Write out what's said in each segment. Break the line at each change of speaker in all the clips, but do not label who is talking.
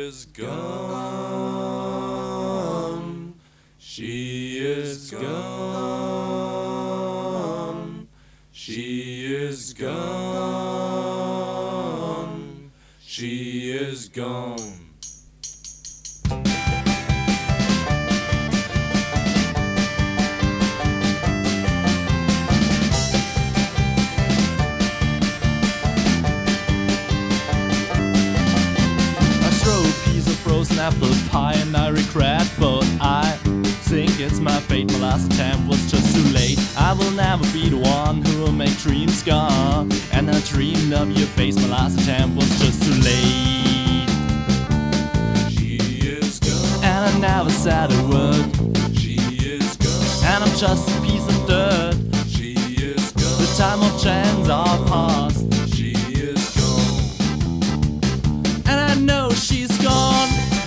is gone. She is gone. She is gone. She is gone.
Frozen apple pie and I regret, but I think it's my fate. My last attempt was just too late. I will never be the one who will make dreams gone. And I dreamed of your face. My last attempt was just too late.
She is gone.
And I never said a word.
She is gone.
And I'm just a piece of dirt.
She is gone.
The time of chance are past.
She is gone.
And I know she's gone.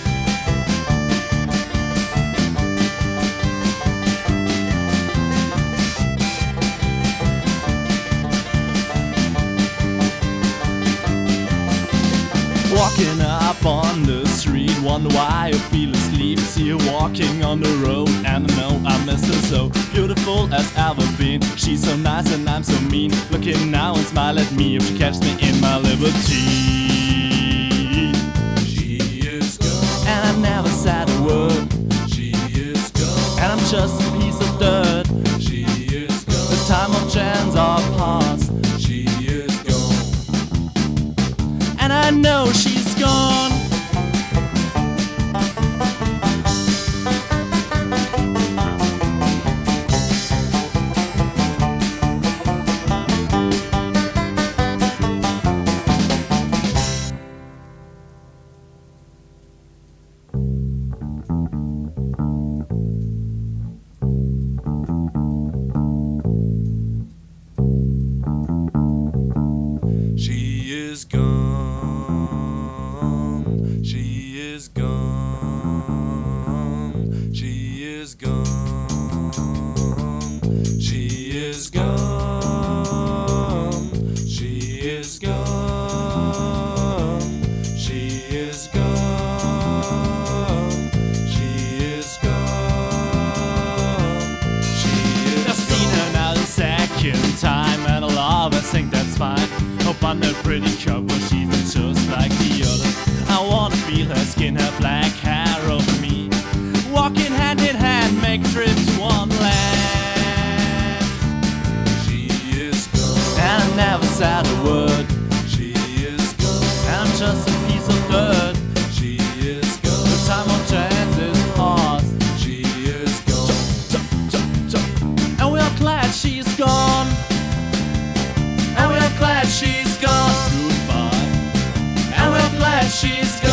Walking up on the street, wonder why I feel asleep. See her walking on the road, and I know I miss her so beautiful as ever been. She's so nice and I'm so mean. Looking now and smile at me if she catches me in my liberty.
She is gone.
And I never said a word.
She is gone.
And I'm just a piece of dirt.
She is gone.
The time of chance are past.
She is gone.
And I know she's gone.
She is gone. She is gone. She is gone. She is gone. She is gone. She is gone. She is gone. She is
I've seen her now the second time, and I'll always think that's fine. Hope I'm a pretty cup, but she's not just like the others. I wanna feel her skin, her black hair over me. Walking hand in hand, make a trip to Wonderland.
She is gone.
And I never said a word.
She is gone.
And I'm just a piece of dirt.
She is
The
gone.
time of chance is past.
She is gone.
And we are glad she's gone. And we are glad she's gone. Goodbye. And we're glad she's gone.